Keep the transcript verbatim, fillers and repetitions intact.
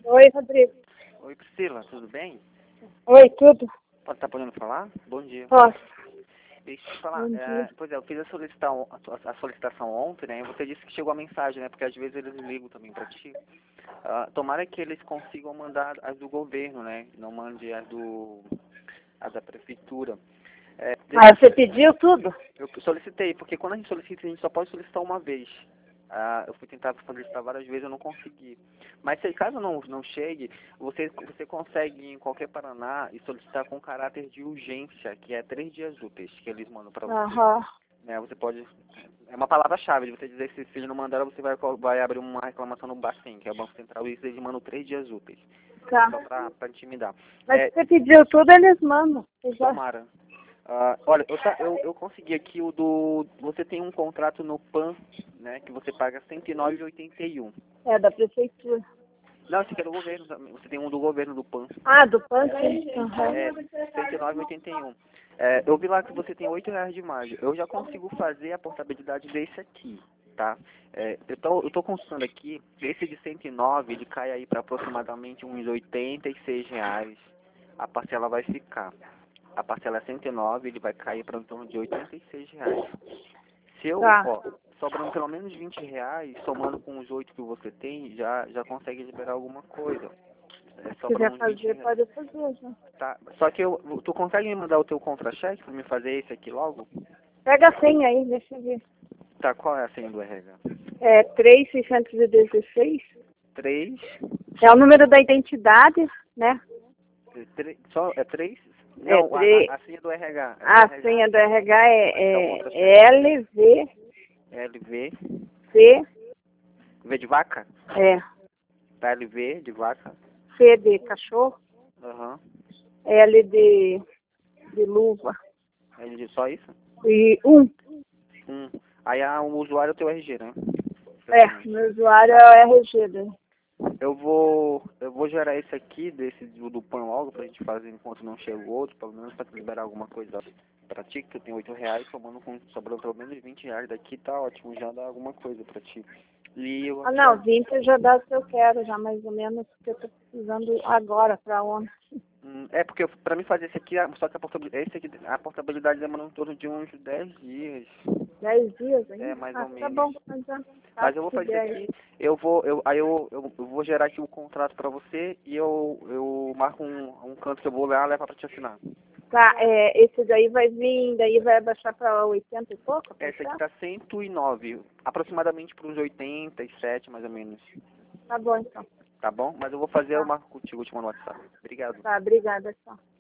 Oi, Rodrigo. Oi, Priscila, tudo bem? Oi, tudo? Pode tá podendo falar? Bom dia. Posso? Deixa eu te falar. Bom É, dia. pois é, eu fiz a solicitação, a solicitação ontem, né? E você disse que chegou a mensagem, né? Porque às vezes eles ligam também pra ti. Ah, tomara que eles consigam mandar as do governo, né? Não mande as do as da prefeitura. É, Ah, você pediu tudo? eu solicitei, porque quando a gente solicita, a gente só pode solicitar uma vez. Ah, eu fui tentar solicitar várias vezes, eu não consegui. Mas se caso não, não chegue, você, você consegue ir em qualquer Paraná e solicitar com caráter de urgência, que é três dias úteis que eles mandam para você. Aham. Né, você pode... É uma palavra-chave de você dizer que se eles não mandaram, você vai, vai abrir uma reclamação no Bacen, que é o Banco Central, e eles mandam três dias úteis. Tá. Só para pra intimidar. Mas É, se você pediu tudo, eles mandam. Eu já- tomara. Ah, olha, eu, tá- eu, eu consegui aqui o do... Você tem um contrato no P A N, né, que você paga cento e nove reais e oitenta e um. É, da prefeitura. Não, esse aqui é do governo também. Você tem um do governo do P A N. Ah, do P A N, sim. Aham. É cento e nove reais e oitenta e um. É, eu vi lá que você tem oito reais de margem. Eu já consigo fazer a portabilidade desse aqui, tá? É, eu, tô, eu tô consultando aqui, esse de cento e nove, ele cai aí para aproximadamente uns oitenta e seis reais. A parcela vai ficar. A parcela é cento e nove, ele vai cair para em torno de oitenta e seis reais. Se eu, Tá. ó, sobrando pelo menos vinte reais, somando com os oito que você tem, já, já consegue liberar alguma coisa. É, Se sobra quiser uns vinte fazer, reais. pode fazer, já. Tá. Só que eu, tu consegue me mandar o teu contra-cheque pra me fazer esse aqui logo? Pega a senha aí, deixa eu ver. Tá, qual é a senha do R H? É três mil seiscentos e dezesseis. Três. É o número da identidade, né? três só, é três? É Não, a, três. a, a senha do R H. É do A R H. senha do R H É o é, contra-cheque. é L V L V. C. V de vaca? É. Tá, L V de vaca. C de cachorro. Aham. L de, de luva. L de só isso? E um. Hum. Aí a, o usuário é o teu R G, né? É, meu usuário é o R G dele. Eu vou, eu vou gerar esse aqui, desse do, do P A N logo, pra gente fazer enquanto não chega o outro, pelo menos pra liberar alguma coisa pra ti, que tu tem oito reais, somando com, sobrando pelo menos vinte reais daqui, tá ótimo, já dá alguma coisa pra ti. E eu Ah, já, não, vinte já dá o que eu quero, já mais ou menos, porque eu tô precisando agora pra ontem. hum, é porque eu- pra mim fazer esse aqui, a- só que a portabilidade, esse aqui, a portabilidade demora em torno de uns dez dias, Dez dias ainda? é, mais Ah, ou tá menos. bom, mas já tá, Mas eu se vou fazer puder isso aí. aqui, eu vou, eu, aí eu, eu, eu vou gerar aqui o contrato pra você e eu, eu marco um, um canto que eu vou lá levar pra te assinar. Tá, é, esse daí vai vir, daí vai baixar pra oitenta e pouco, Essa aqui tá? tá cento e nove, aproximadamente para uns oitenta e sete, mais ou menos. Tá bom, então. Tá bom? Mas eu vou fazer, eu Tá, marco contigo, eu te mando no WhatsApp. Obrigado. tá, obrigada, tchau.